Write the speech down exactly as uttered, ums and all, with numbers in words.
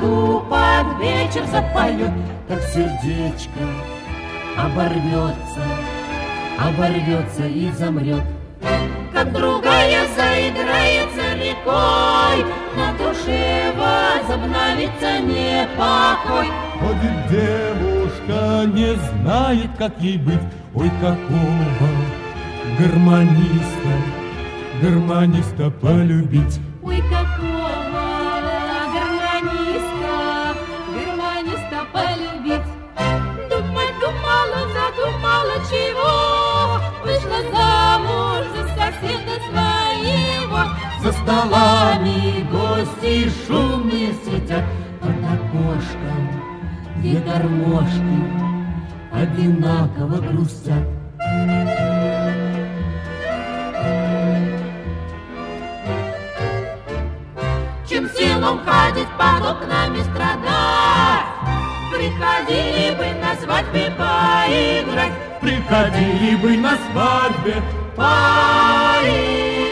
саду под вечер запоет, так сердечко оборвется, оборвется и замрет. Как другая заиграется рекой, на душе возобновится непокой. Ходит девушка, не знает, как ей быть. Ой, какого гармониста, гармониста полюбить. Ой, какого гармониста, гармониста полюбить. Думать думала, задумала чего, вышла замуж за соседа своего. За столами гости шумные сидят, под окошком две гармошки одинаково грустят. Чем силом ходить под окнами страдать, приходили бы на свадьбе поиграть. Приходили бы на свадьбе поиграть.